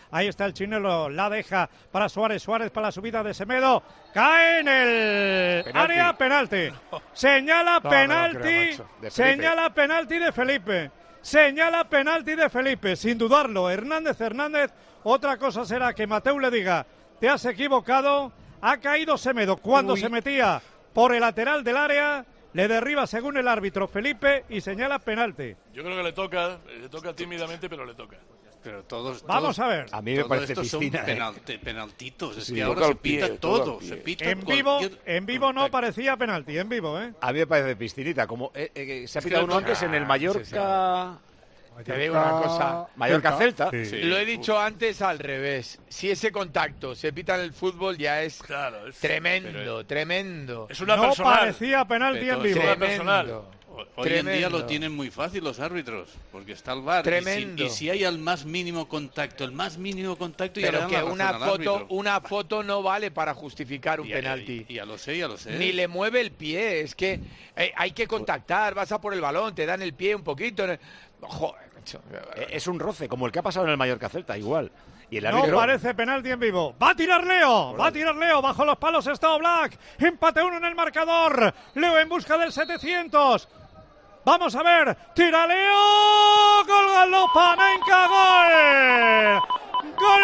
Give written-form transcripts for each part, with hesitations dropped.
Ahí está el Chinelo, la deja para Suárez, Suárez para la subida de Semedo, cae en el área, penalti. Señala penalti, señala penalti de Felipe. Señala penalti de Felipe, sin dudarlo. Hernández. Otra cosa será que Mateu le diga, te has equivocado. Ha caído Semedo cuando se metía por el lateral del área. Le derriba según el árbitro Felipe y señala penalti. Yo creo que le toca tímidamente, pero le toca. Pero todos vamos a ver. A mí me parece piscina. Penaltitos. Es sí, que ahora se pita todo. Se pita en vivo no parecía penalti, en vivo, ¿eh? A mí me parece piscinita. Como se ha pitado uno antes en el Mallorca. Te digo una cosa. Mallorca-Celta. Sí. Lo he dicho antes al revés. Si ese contacto se pita en el fútbol ya es tremendo. Es una no personal. Parecía penalti en vivo. Hoy en día lo tienen muy fácil los árbitros, porque está el VAR. Tremendo. Y si hay el más mínimo contacto, y pero que una foto no vale para justificar un penalti. Ya lo sé. Ni le mueve el pie, es que hay que contactar, vas a por el balón, te dan el pie un poquito. Joder, macho. Es un roce, como el que ha pasado en el Mallorca-Celta, igual. Y el árbitro... No parece penalti en vivo. Va a tirar Leo. Bajo los palos está Oblak. Empate 1 en el marcador. Leo en busca del 700. Vamos a ver. Tira Leo. Gol Galopanenka. Gol.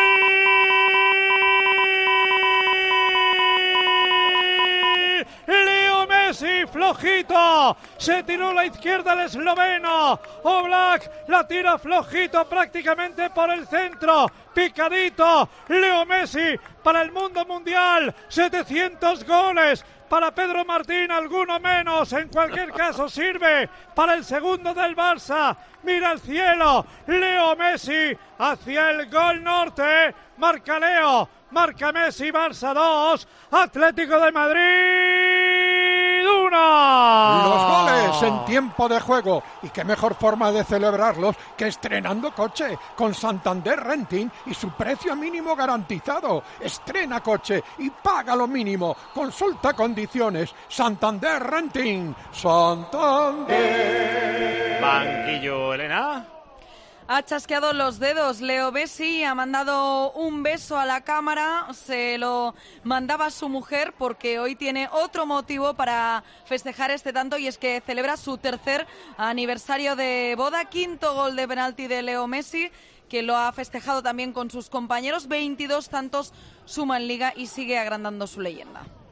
Leo Messi, flojito. Se tiró a la izquierda el esloveno. Oblak la tira flojito prácticamente por el centro. Picadito. Leo Messi para el mundo mundial. 700 goles. Para Pedro Martín, alguno menos. En cualquier caso, sirve para el segundo del Barça. Mira al cielo. Leo Messi hacia el gol norte. Marca Leo. Marca Messi. Barça 2. Atlético de Madrid 1. Los goles en tiempo de juego. Y qué mejor forma de celebrarlos que estrenando coche con Santander Renting y su precio mínimo garantizado. Estrena coche y paga lo mínimo. Consulta condiciones. Santander Renting. Santander. Banquillo, Elena. Ha chasqueado los dedos Leo Messi, ha mandado un beso a la cámara, se lo mandaba a su mujer porque hoy tiene otro motivo para festejar este tanto y es que celebra su tercer aniversario de boda, quinto gol de penalti de Leo Messi, que lo ha festejado también con sus compañeros, 22 tantos suma en Liga y sigue agrandando su leyenda.